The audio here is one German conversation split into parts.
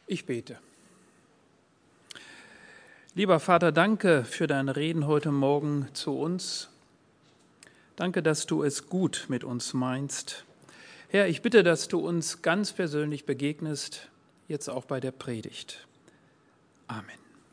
Ich bete. Lieber Vater, danke für dein Reden heute Morgen zu uns. Danke, dass du es gut mit uns meinst. Herr, ich bitte, dass du uns ganz persönlich begegnest, jetzt auch bei der Predigt. Amen.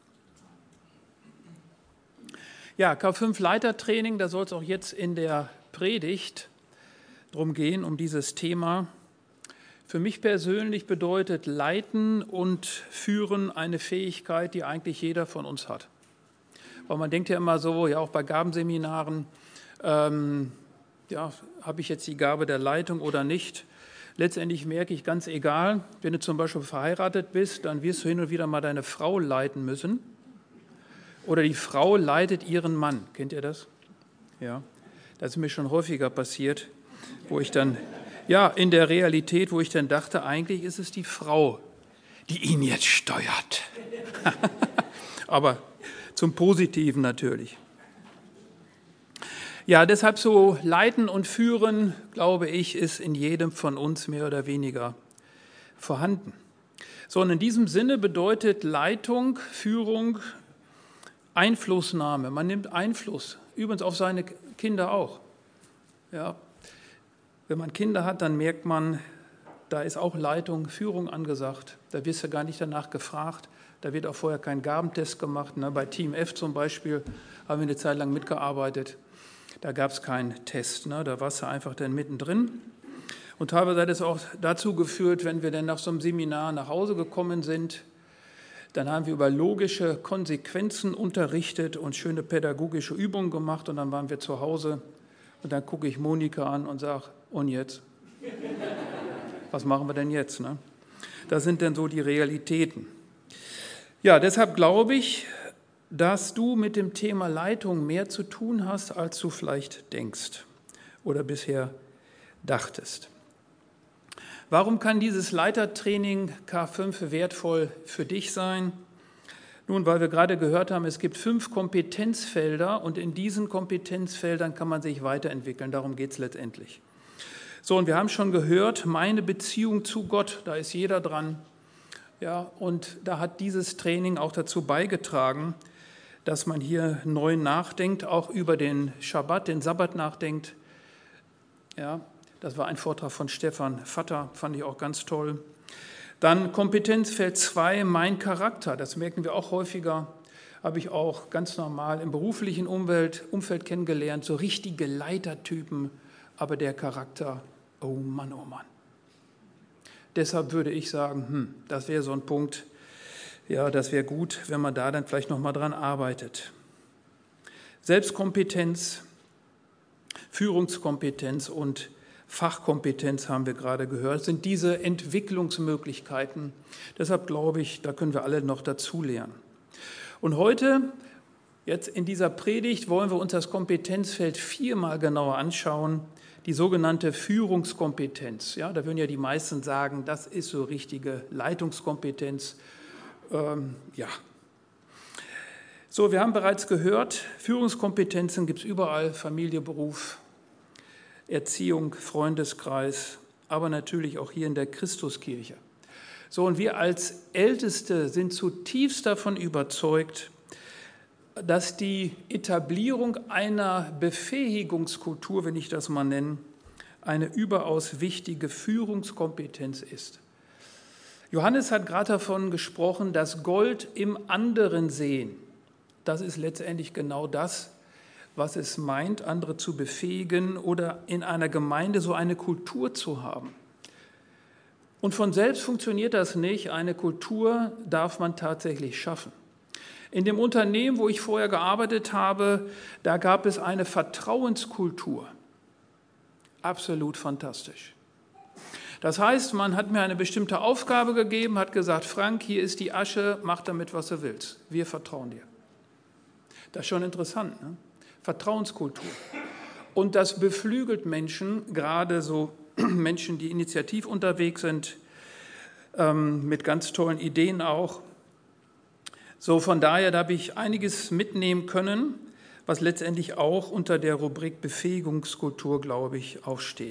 Ja, K5 Leitertraining, da soll es auch jetzt in der Predigt drum gehen, um dieses Thema. Für mich persönlich bedeutet Leiten und Führen eine Fähigkeit, die eigentlich jeder von uns hat. Weil man denkt ja immer so, ja auch bei Gabenseminaren, habe ich jetzt die Gabe der Leitung oder nicht? Letztendlich merke ich, ganz egal, wenn du zum Beispiel verheiratet bist, dann wirst du hin und wieder mal deine Frau leiten müssen. Oder die Frau leitet ihren Mann. Kennt ihr das? Ja, das ist mir schon häufiger passiert, wo ich dann... Ja, in der Realität, wo ich dann dachte, eigentlich ist es die Frau, die ihn jetzt steuert. Aber zum Positiven natürlich. Ja, deshalb so Leiten und Führen, glaube ich, ist in jedem von uns mehr oder weniger vorhanden. So, und in diesem Sinne bedeutet Leitung, Führung, Einflussnahme. Man nimmt Einfluss, übrigens auf seine Kinder auch. Ja. Wenn man Kinder hat, dann merkt man, da ist auch Leitung, Führung angesagt. Da wirst du gar nicht danach gefragt. Da wird auch vorher kein Gabentest gemacht. Bei Team F zum Beispiel haben wir eine Zeit lang mitgearbeitet. Da gab es keinen Test. Da warst du einfach dann mittendrin. Und teilweise hat es auch dazu geführt, wenn wir dann nach so einem Seminar nach Hause gekommen sind, dann haben wir über logische Konsequenzen unterrichtet und schöne pädagogische Übungen gemacht. Und dann waren wir zu Hause. Und dann gucke ich Monika an und sage, und jetzt? Was machen wir denn jetzt? Das sind dann so die Realitäten. Ja, deshalb glaube ich, dass du mit dem Thema Leitung mehr zu tun hast, als du vielleicht denkst oder bisher dachtest. Warum kann dieses Leitertraining K5 wertvoll für dich sein? Nun, weil wir gerade gehört haben, es gibt 5 Kompetenzfelder und in diesen Kompetenzfeldern kann man sich weiterentwickeln. Darum geht es letztendlich. So, und wir haben schon gehört, meine Beziehung zu Gott, da ist jeder dran. Ja, und da hat dieses Training auch dazu beigetragen, dass man hier neu nachdenkt, auch über den Schabbat, den Sabbat nachdenkt. Ja, das war ein Vortrag von Stefan Vatter, fand ich auch ganz toll. Dann Kompetenzfeld 2, mein Charakter. Das merken wir auch häufiger, habe ich auch ganz normal im beruflichen Umfeld kennengelernt, so richtige Leitertypen, aber der Charakter, oh Mann, oh Mann. Deshalb würde ich sagen, das wäre so ein Punkt, ja, das wäre gut, wenn man da dann vielleicht nochmal dran arbeitet. Selbstkompetenz, Führungskompetenz und Fachkompetenz haben wir gerade gehört, sind diese Entwicklungsmöglichkeiten. Deshalb glaube ich, da können wir alle noch dazu lernen. Und heute, jetzt in dieser Predigt, wollen wir uns das Kompetenzfeld 4 mal genauer anschauen, die sogenannte Führungskompetenz. Ja, da würden ja die meisten sagen, das ist so richtige Leitungskompetenz. So, wir haben bereits gehört, Führungskompetenzen gibt es überall, Familie, Beruf, Erziehung, Freundeskreis, aber natürlich auch hier in der Christuskirche. So, und wir als Älteste sind zutiefst davon überzeugt, dass die Etablierung einer Befähigungskultur, wenn ich das mal nenne, eine überaus wichtige Führungskompetenz ist. Johannes hat gerade davon gesprochen, das Gold im anderen sehen. Das ist letztendlich genau das, was es meint, andere zu befähigen oder in einer Gemeinde so eine Kultur zu haben. Und von selbst funktioniert das nicht. Eine Kultur darf man tatsächlich schaffen. In dem Unternehmen, wo ich vorher gearbeitet habe, da gab es eine Vertrauenskultur. Absolut fantastisch. Das heißt, man hat mir eine bestimmte Aufgabe gegeben, hat gesagt, Frank, hier ist die Asche, mach damit, was du willst. Wir vertrauen dir. Das ist schon interessant, ne? Vertrauenskultur. Und das beflügelt Menschen, gerade so Menschen, die initiativ unterwegs sind, mit ganz tollen Ideen auch. So, von daher, da habe ich einiges mitnehmen können, was letztendlich auch unter der Rubrik Befähigungskultur, glaube ich, auch steht.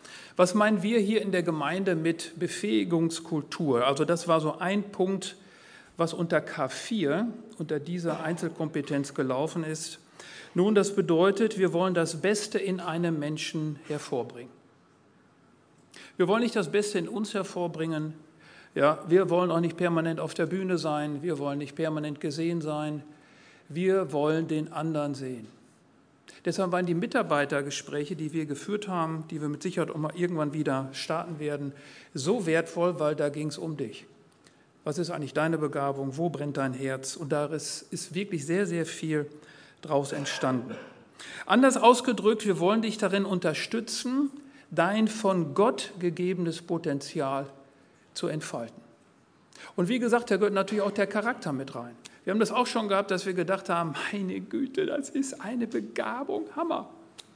Was meinen wir hier in der Gemeinde mit Befähigungskultur? Also das war so ein Punkt, was unter K4, unter dieser Einzelkompetenz gelaufen ist. Nun, das bedeutet, wir wollen das Beste in einem Menschen hervorbringen. Wir wollen nicht das Beste in uns hervorbringen. Ja, wir wollen auch nicht permanent auf der Bühne sein. Wir wollen nicht permanent gesehen sein. Wir wollen den anderen sehen. Deshalb waren die Mitarbeitergespräche, die wir geführt haben, die wir mit Sicherheit auch mal irgendwann wieder starten werden, so wertvoll, weil da ging es um dich. Was ist eigentlich deine Begabung? Wo brennt dein Herz? Und da ist wirklich sehr, sehr viel draus entstanden. Anders ausgedrückt, wir wollen dich darin unterstützen, dein von Gott gegebenes Potenzial zu entfalten. Und wie gesagt, da gehört natürlich auch der Charakter mit rein. Wir haben das auch schon gehabt, dass wir gedacht haben, meine Güte, das ist eine Begabung, Hammer.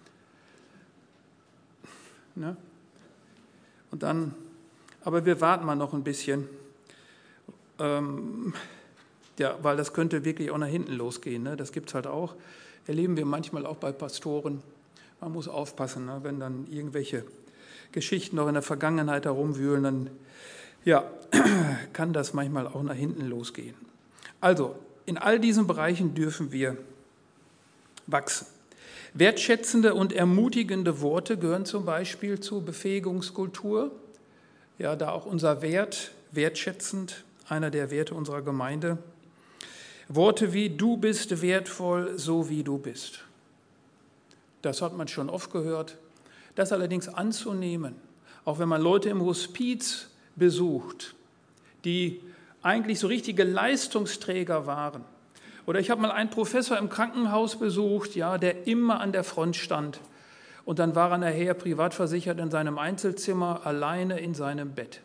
Ne? Und dann, aber wir warten mal noch ein bisschen, weil das könnte wirklich auch nach hinten losgehen. Ne? Das gibt es halt auch, erleben wir manchmal auch bei Pastoren. Man muss aufpassen, ne? Wenn dann irgendwelche Geschichten noch in der Vergangenheit herumwühlen, dann kann das manchmal auch nach hinten losgehen. Also, in all diesen Bereichen dürfen wir wachsen. Wertschätzende und ermutigende Worte gehören zum Beispiel zur Befähigungskultur. Ja, da auch unser Wert, wertschätzend, einer der Werte unserer Gemeinde. Worte wie, du bist wertvoll, so wie du bist. Das hat man schon oft gehört. Das allerdings anzunehmen, auch wenn man Leute im Hospiz besucht, die eigentlich so richtige Leistungsträger waren. Oder ich habe mal einen Professor im Krankenhaus besucht, ja, der immer an der Front stand. Und dann war er nachher privat versichert in seinem Einzelzimmer, alleine in seinem Bett.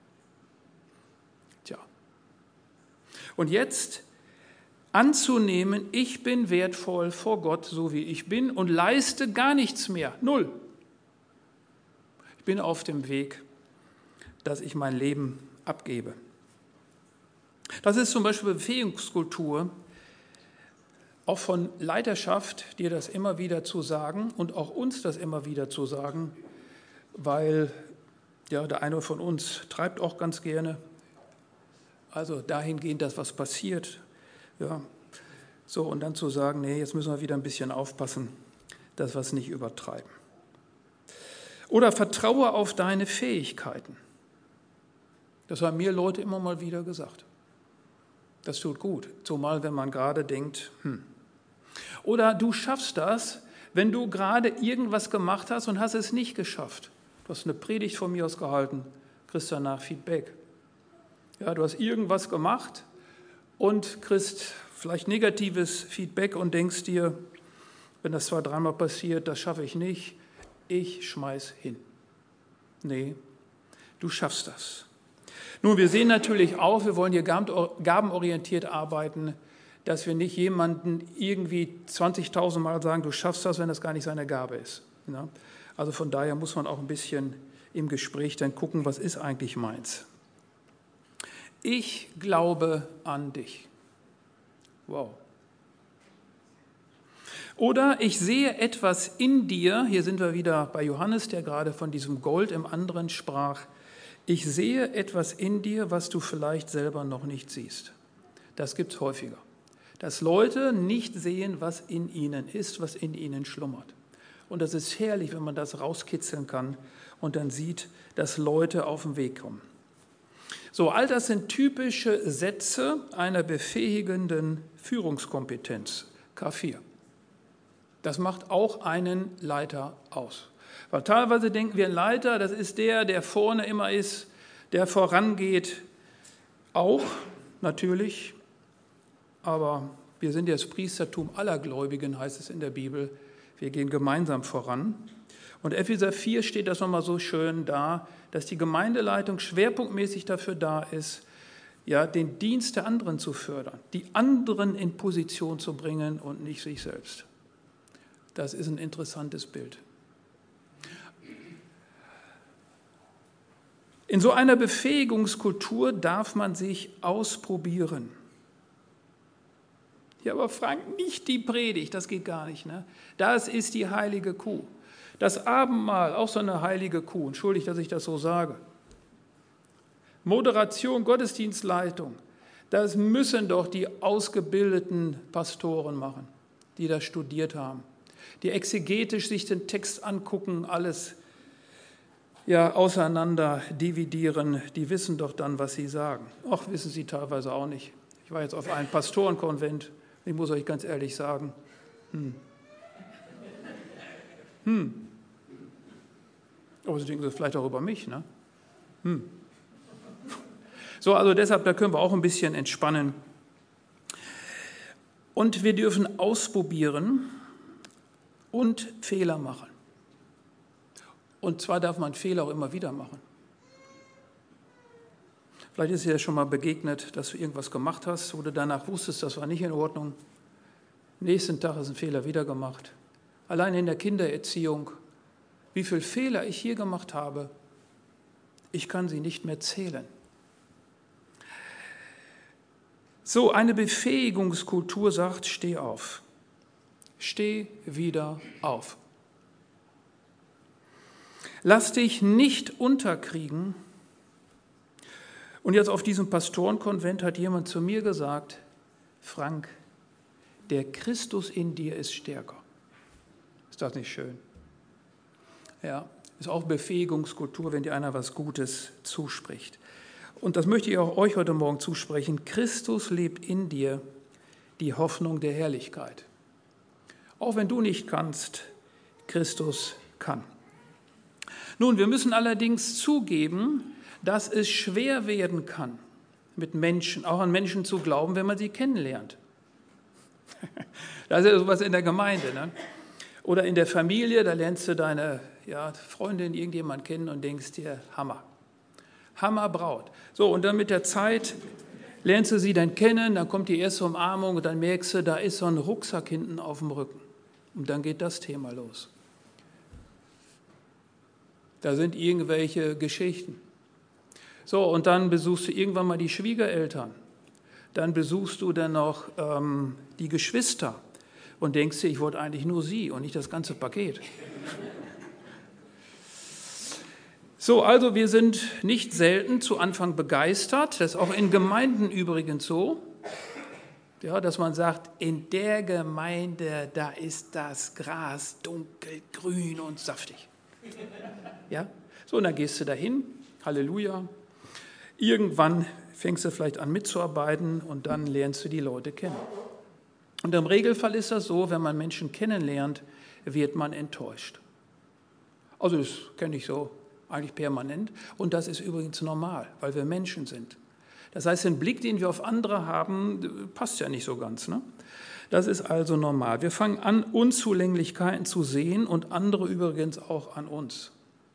Tja. Und jetzt anzunehmen, ich bin wertvoll vor Gott, so wie ich bin, und leiste gar nichts mehr. Null. Ich bin auf dem Weg, dass ich mein Leben abgebe. Das ist zum Beispiel Befähigungskultur, auch von Leiterschaft, dir das immer wieder zu sagen und auch uns das immer wieder zu sagen, weil ja, der eine von uns treibt auch ganz gerne, also dahingehend, dass was passiert. Ja, so, und dann zu sagen, nee, jetzt müssen wir wieder ein bisschen aufpassen, dass wir es nicht übertreiben. Oder vertraue auf deine Fähigkeiten. Das haben mir Leute immer mal wieder gesagt. Das tut gut, zumal wenn man gerade denkt, Oder du schaffst das, wenn du gerade irgendwas gemacht hast und hast es nicht geschafft. Du hast eine Predigt von mir aus gehalten, kriegst danach Feedback. Ja, du hast irgendwas gemacht und kriegst vielleicht negatives Feedback und denkst dir, wenn das 2-3 Mal passiert, das schaffe ich nicht, ich schmeiß hin. Nee, du schaffst das. Nun, wir sehen natürlich auch, wir wollen hier gabenorientiert arbeiten, dass wir nicht jemanden irgendwie 20.000 Mal sagen, du schaffst das, wenn das gar nicht seine Gabe ist. Ja? Also von daher muss man auch ein bisschen im Gespräch dann gucken, was ist eigentlich meins. Ich glaube an dich. Wow. Oder ich sehe etwas in dir, hier sind wir wieder bei Johannes, der gerade von diesem Gold im anderen sprach. Ich sehe etwas in dir, was du vielleicht selber noch nicht siehst. Das gibt es häufiger. Dass Leute nicht sehen, was in ihnen ist, was in ihnen schlummert. Und das ist herrlich, wenn man das rauskitzeln kann und dann sieht, dass Leute auf den Weg kommen. So, all das sind typische Sätze einer befähigenden Führungskompetenz, K4. Das macht auch einen Leiter aus. Weil teilweise denken wir, ein Leiter, das ist der vorne immer ist, der vorangeht. Auch, natürlich, aber wir sind ja das Priestertum aller Gläubigen, heißt es in der Bibel. Wir gehen gemeinsam voran. Und Epheser 4 steht das nochmal so schön da, dass die Gemeindeleitung schwerpunktmäßig dafür da ist, ja, den Dienst der anderen zu fördern, die anderen in Position zu bringen und nicht sich selbst. Das ist ein interessantes Bild. In so einer Befähigungskultur darf man sich ausprobieren. Ja, aber Frank, nicht die Predigt, das geht gar nicht. Ne? Das ist die heilige Kuh. Das Abendmahl, auch so eine heilige Kuh, entschuldigt, dass ich das so sage. Moderation, Gottesdienstleitung, das müssen doch die ausgebildeten Pastoren machen, die das studiert haben, die exegetisch sich den Text angucken, alles auseinander dividieren, die wissen doch dann, was sie sagen. Ach, wissen sie teilweise auch nicht. Ich war jetzt auf einem Pastorenkonvent, ich muss euch ganz ehrlich sagen, Aber Sie denken das vielleicht auch über mich, ne? So, also deshalb, da können wir auch ein bisschen entspannen. Und wir dürfen ausprobieren und Fehler machen. Und zwar darf man Fehler auch immer wieder machen. Vielleicht ist dir ja schon mal begegnet, dass du irgendwas gemacht hast, wo du danach wusstest, das war nicht in Ordnung. Am nächsten Tag ist ein Fehler wieder gemacht. Allein in der Kindererziehung, wie viele Fehler ich hier gemacht habe, ich kann sie nicht mehr zählen. So, eine Befähigungskultur sagt, steh auf. Steh wieder auf. Lass dich nicht unterkriegen. Und jetzt auf diesem Pastorenkonvent hat jemand zu mir gesagt, Frank, der Christus in dir ist stärker. Ist das nicht schön? Ja, ist auch Befähigungskultur, wenn dir einer was Gutes zuspricht. Und das möchte ich auch euch heute Morgen zusprechen. Christus lebt in dir, die Hoffnung der Herrlichkeit. Auch wenn du nicht kannst, Christus kann. Nun, wir müssen allerdings zugeben, dass es schwer werden kann, mit Menschen, auch an Menschen zu glauben, wenn man sie kennenlernt. Das ist ja sowas in der Gemeinde, ne? Oder in der Familie, da lernst du deine Freundin, irgendjemand kennen und denkst dir, Hammer. Hammerbraut. So, und dann mit der Zeit lernst du sie dann kennen, dann kommt die erste Umarmung und dann merkst du, da ist so ein Rucksack hinten auf dem Rücken. Und dann geht das Thema los. Da sind irgendwelche Geschichten. So, und dann besuchst du irgendwann mal die Schwiegereltern. Dann besuchst du dann noch die Geschwister und denkst dir, ich wollte eigentlich nur sie und nicht das ganze Paket. So, also wir sind nicht selten zu Anfang begeistert, das ist auch in Gemeinden übrigens so, ja, dass man sagt, in der Gemeinde, da ist das Gras dunkelgrün und saftig. Ja? So, und dann gehst du dahin, Halleluja. Irgendwann fängst du vielleicht an mitzuarbeiten und dann lernst du die Leute kennen. Und im Regelfall ist das so, wenn man Menschen kennenlernt, wird man enttäuscht. Also das kenne ich so eigentlich permanent und das ist übrigens normal, weil wir Menschen sind. Das heißt, den Blick, den wir auf andere haben, passt ja nicht so ganz, ne? Das ist also normal. Wir fangen an, Unzulänglichkeiten zu sehen und andere übrigens auch an uns.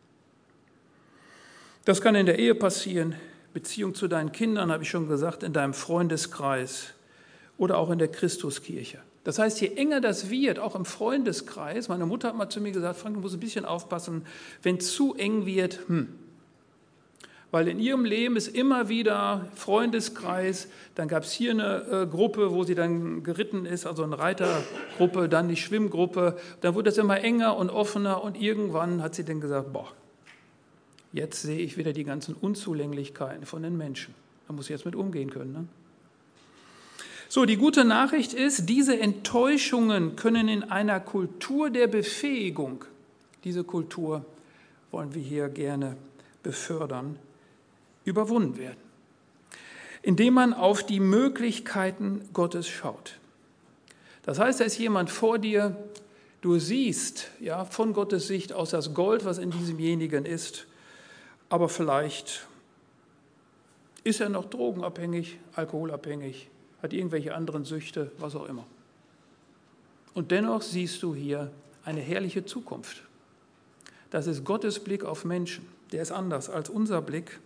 Das kann in der Ehe passieren, Beziehung zu deinen Kindern, habe ich schon gesagt, in deinem Freundeskreis oder auch in der Christuskirche. Das heißt, je enger das wird, auch im Freundeskreis, meine Mutter hat mal zu mir gesagt, Frank, du musst ein bisschen aufpassen, wenn es zu eng wird, weil in ihrem Leben ist immer wieder Freundeskreis, dann gab es hier eine Gruppe, wo sie dann geritten ist, also eine Reitergruppe, dann die Schwimmgruppe, dann wurde das immer enger und offener und irgendwann hat sie dann gesagt, boah, jetzt sehe ich wieder die ganzen Unzulänglichkeiten von den Menschen. Da muss ich jetzt mit umgehen können, ne? So, die gute Nachricht ist, diese Enttäuschungen können in einer Kultur der Befähigung, diese Kultur wollen wir hier gerne befördern, überwunden werden, indem man auf die Möglichkeiten Gottes schaut. Das heißt, da ist jemand vor dir, du siehst ja, von Gottes Sicht aus das Gold, was in diesemjenigen ist, aber vielleicht ist er noch drogenabhängig, alkoholabhängig, hat irgendwelche anderen Süchte, was auch immer. Und dennoch siehst du hier eine herrliche Zukunft. Das ist Gottes Blick auf Menschen. Der ist anders als unser Blick.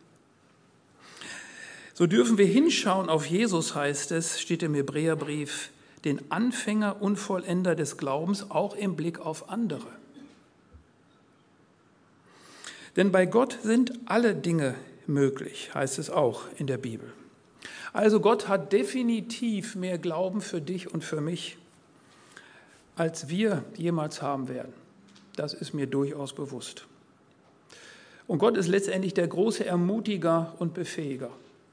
So dürfen wir hinschauen auf Jesus, heißt es, steht im Hebräerbrief, den Anfänger und Vollender des Glaubens, auch im Blick auf andere. Denn bei Gott sind alle Dinge möglich, heißt es auch in der Bibel. Also Gott hat definitiv mehr Glauben für dich und für mich, als wir jemals haben werden. Das ist mir durchaus bewusst. Und Gott ist letztendlich der große Ermutiger und Befähiger.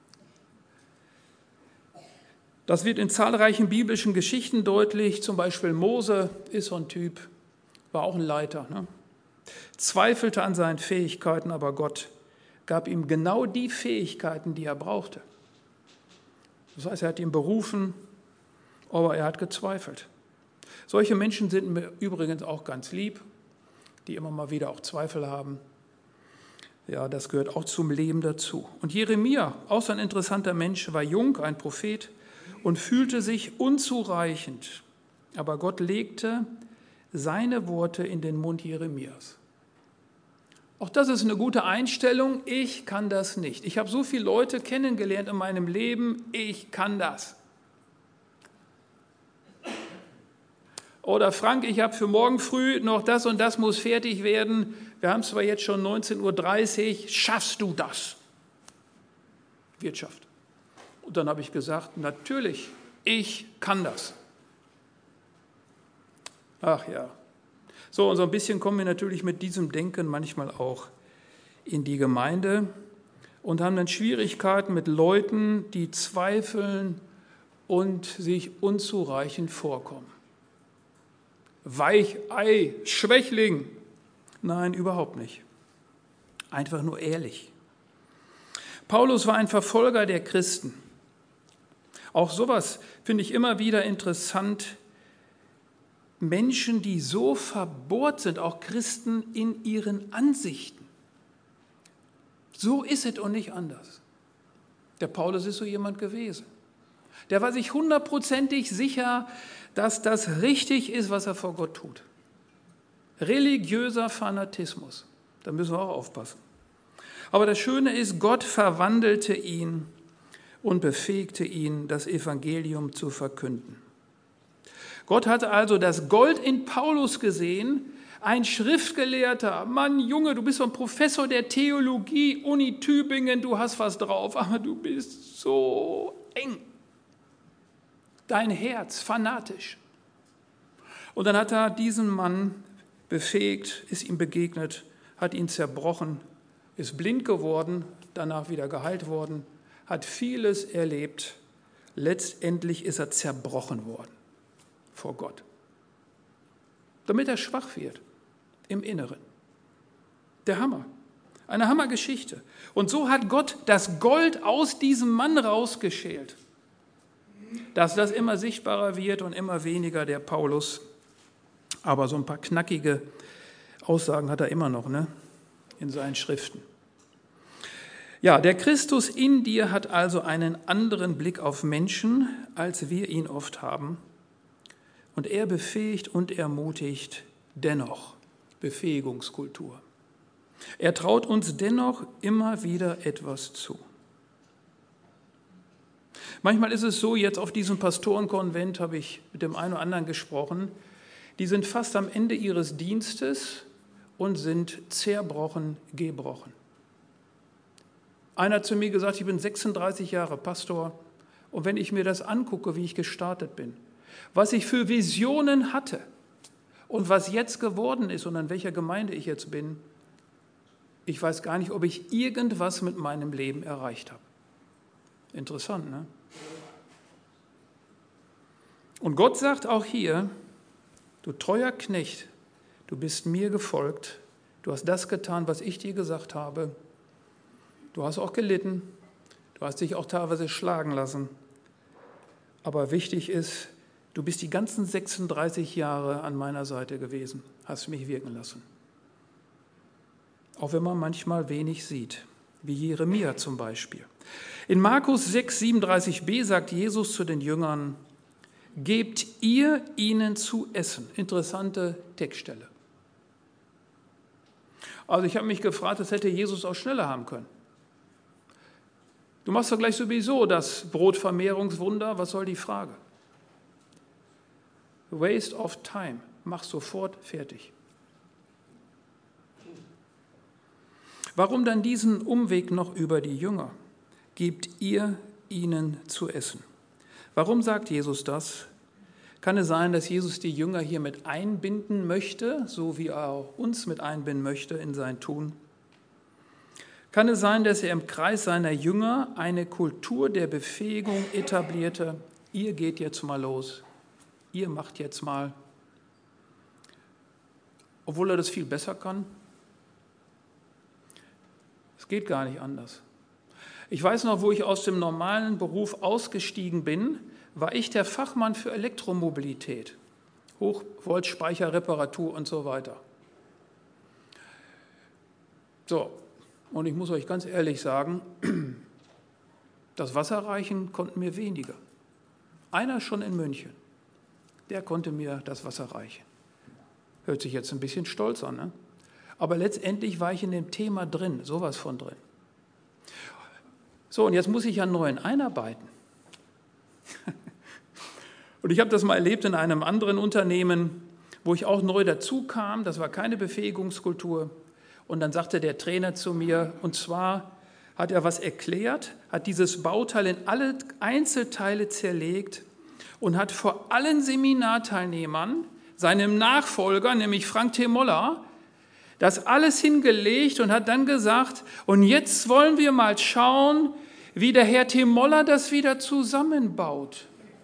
Das wird in zahlreichen biblischen Geschichten deutlich. Zum Beispiel Mose ist so ein Typ, war auch ein Leiter, ne? Zweifelte an seinen Fähigkeiten, aber Gott gab ihm genau die Fähigkeiten, die er brauchte. Das heißt, er hat ihn berufen, aber er hat gezweifelt. Solche Menschen sind mir übrigens auch ganz lieb, die immer mal wieder auch Zweifel haben. Ja, das gehört auch zum Leben dazu. Und Jeremia, auch so ein interessanter Mensch, war jung, ein Prophet und fühlte sich unzureichend. Aber Gott legte seine Worte in den Mund Jeremias. Auch das ist eine gute Einstellung. Ich kann das nicht. Ich habe so viele Leute kennengelernt in meinem Leben. Ich kann das. Oder Frank, ich habe für morgen früh noch das und das muss fertig werden. Wir haben zwar jetzt schon 19:30 Uhr. Schaffst du das? Wirtschaft. Und dann habe ich gesagt, natürlich, ich kann das. Ach ja. So, und so ein bisschen kommen wir natürlich mit diesem Denken manchmal auch in die Gemeinde und haben dann Schwierigkeiten mit Leuten, die zweifeln und sich unzureichend vorkommen. Weichei, Schwächling. Nein, überhaupt nicht. Einfach nur ehrlich. Paulus war ein Verfolger der Christen. Auch sowas finde ich immer wieder interessant. Menschen, die so verbohrt sind, auch Christen in ihren Ansichten. So ist es und nicht anders. Der Paulus ist so jemand gewesen. Der war sich 100%ig sicher, dass das richtig ist, was er vor Gott tut. Religiöser Fanatismus. Da müssen wir auch aufpassen. Aber das Schöne ist, Gott verwandelte ihn und befähigte ihn, das Evangelium zu verkünden. Gott hatte also das Gold in Paulus gesehen, ein Schriftgelehrter. Mann, Junge, du bist so ein Professor der Theologie, Uni Tübingen, du hast was drauf, aber du bist so eng. Dein Herz, fanatisch. Und dann hat er diesen Mann befähigt, ist ihm begegnet, hat ihn zerbrochen, ist blind geworden, danach wieder geheilt worden, hat vieles erlebt. Letztendlich ist er zerbrochen worden vor Gott, damit er schwach wird im Inneren. Der Hammer, eine Hammergeschichte. Und so hat Gott das Gold aus diesem Mann rausgeschält, dass das immer sichtbarer wird und immer weniger der Paulus. Aber so ein paar knackige Aussagen hat er immer noch, ne, in seinen Schriften. Ja, der Christus in dir hat also einen anderen Blick auf Menschen, als wir ihn oft haben. Und er befähigt und ermutigt dennoch. Befähigungskultur. Er traut uns dennoch immer wieder etwas zu. Manchmal ist es so, jetzt auf diesem Pastorenkonvent habe ich mit dem einen oder anderen gesprochen, die sind fast am Ende ihres Dienstes und sind zerbrochen, gebrochen. Einer hat zu mir gesagt, ich bin 36 Jahre Pastor und wenn ich mir das angucke, wie ich gestartet bin, was ich für Visionen hatte und was jetzt geworden ist und an welcher Gemeinde ich jetzt bin, ich weiß gar nicht, ob ich irgendwas mit meinem Leben erreicht habe. Interessant, ne? Und Gott sagt auch hier, du treuer Knecht, du bist mir gefolgt, du hast das getan, was ich dir gesagt habe, du hast auch gelitten, du hast dich auch teilweise schlagen lassen, aber wichtig ist, du bist die ganzen 36 Jahre an meiner Seite gewesen, hast mich wirken lassen. Auch wenn man manchmal wenig sieht, wie Jeremia zum Beispiel. In Markus 6, 37b sagt Jesus zu den Jüngern, gebt ihr ihnen zu essen. Interessante Textstelle. Also ich habe mich gefragt, das hätte Jesus auch schneller haben können. Du machst doch gleich sowieso das Brotvermehrungswunder, was soll die Frage? Waste of time, mach sofort fertig. Warum dann diesen Umweg noch über die Jünger? Gebt ihr ihnen zu essen. Warum sagt Jesus das? Kann es sein, dass Jesus die Jünger hier mit einbinden möchte, so wie er auch uns mit einbinden möchte in sein Tun? Kann es sein, dass er im Kreis seiner Jünger eine Kultur der Befähigung etablierte? Ihr geht jetzt mal los, ihr macht jetzt mal, obwohl er das viel besser kann? Es geht gar nicht anders. Ich weiß noch, wo ich aus dem normalen Beruf ausgestiegen bin, war ich der Fachmann für Elektromobilität, Hochvoltspeicherreparatur und so weiter. So, und ich muss euch ganz ehrlich sagen, das Wasser reichen konnten mir wenige. Einer schon in München, der konnte mir das Wasser reichen. Hört sich jetzt ein bisschen stolz an, ne? Aber letztendlich war ich in dem Thema drin, sowas von drin. So, und jetzt muss ich einen neuen einarbeiten. Und ich habe das mal erlebt in einem anderen Unternehmen, wo ich auch neu dazu kam. Das war keine Befähigungskultur. Und dann sagte der Trainer zu mir, und zwar hat er was erklärt, hat dieses Bauteil in alle Einzelteile zerlegt und hat vor allen Seminarteilnehmern, seinem Nachfolger, nämlich Frank T. Moller, das alles hingelegt und hat dann gesagt, und jetzt wollen wir mal schauen, wie der Herr T. Moller das wieder zusammenbaut.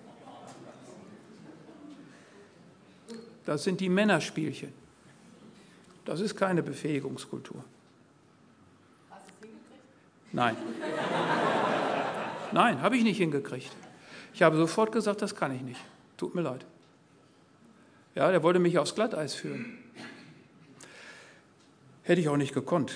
Das sind die Männerspielchen. Das ist keine Befähigungskultur. Hast du es hingekriegt? Nein. Nein, habe ich nicht hingekriegt. Ich habe sofort gesagt, das kann ich nicht. Tut mir leid. Ja, der wollte mich aufs Glatteis führen. Hätte ich auch nicht gekonnt.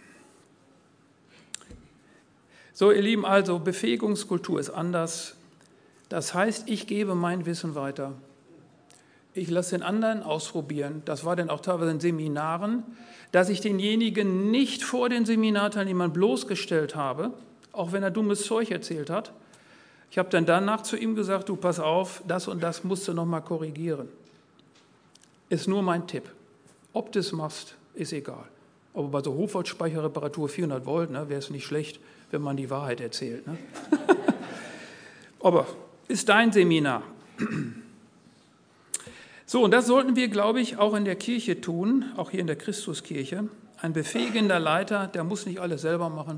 So, ihr Lieben, also Befähigungskultur ist anders. Das heißt, ich gebe mein Wissen weiter. Ich lasse den anderen ausprobieren. Das war dann auch teilweise in Seminaren, dass ich denjenigen nicht vor den Seminarteilnehmern bloßgestellt habe, auch wenn er dummes Zeug erzählt hat. Ich habe dann danach zu ihm gesagt, du pass auf, das und das musst du noch mal korrigieren. Ist nur mein Tipp. Ob du es machst, ist egal. Aber bei so Hochvoltspeicherreparatur 400 Volt, ne, wäre es nicht schlecht, wenn man die Wahrheit erzählt. Ne? Aber ist dein Seminar. So, und das sollten wir, glaube ich, auch in der Kirche tun, auch hier in der Christuskirche. Ein befähigender Leiter, der muss nicht alles selber machen.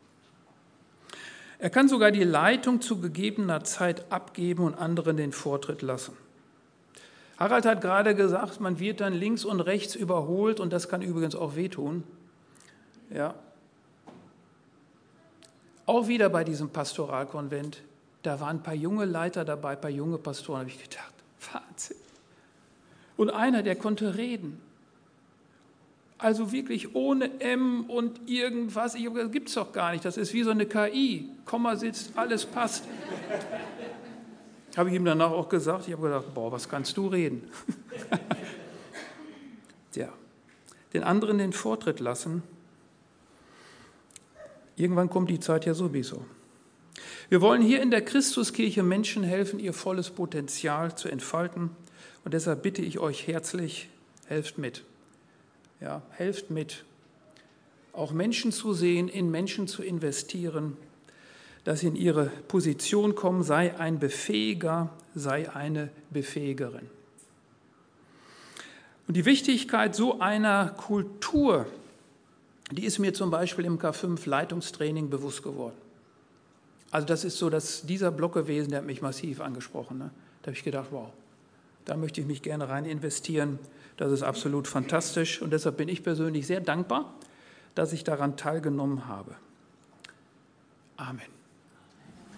Er kann sogar die Leitung zu gegebener Zeit abgeben und anderen den Vortritt lassen. Harald hat gerade gesagt, man wird dann links und rechts überholt und das kann übrigens auch wehtun. Ja. Auch wieder bei diesem Pastoralkonvent, da waren ein paar junge Leiter dabei, ein paar junge Pastoren, habe ich gedacht, Wahnsinn. Und einer, der konnte reden. Also wirklich ohne M und irgendwas. Ich habe gesagt, das gibt es doch gar nicht. Das ist wie so eine KI. Komma sitzt, alles passt. Habe ich ihm danach auch gesagt. Ich habe gedacht, boah, was kannst du reden? Ja, den anderen den Vortritt lassen. Irgendwann kommt die Zeit ja sowieso. Wir wollen hier in der Christuskirche Menschen helfen, ihr volles Potenzial zu entfalten. Und deshalb bitte ich euch herzlich, helft mit. Ja, helft mit, auch Menschen zu sehen, in Menschen zu investieren, dass sie in ihre Position kommen, sei ein Befähiger, sei eine Befähigerin. Und die Wichtigkeit so einer Kultur, die ist mir zum Beispiel im K5 Leitungstraining bewusst geworden. Also das ist so dieser Block gewesen, der hat mich massiv angesprochen. Ne? Da habe ich gedacht, wow, da möchte ich mich gerne rein investieren. Das ist absolut fantastisch und deshalb bin ich persönlich sehr dankbar, dass ich daran teilgenommen habe. Amen.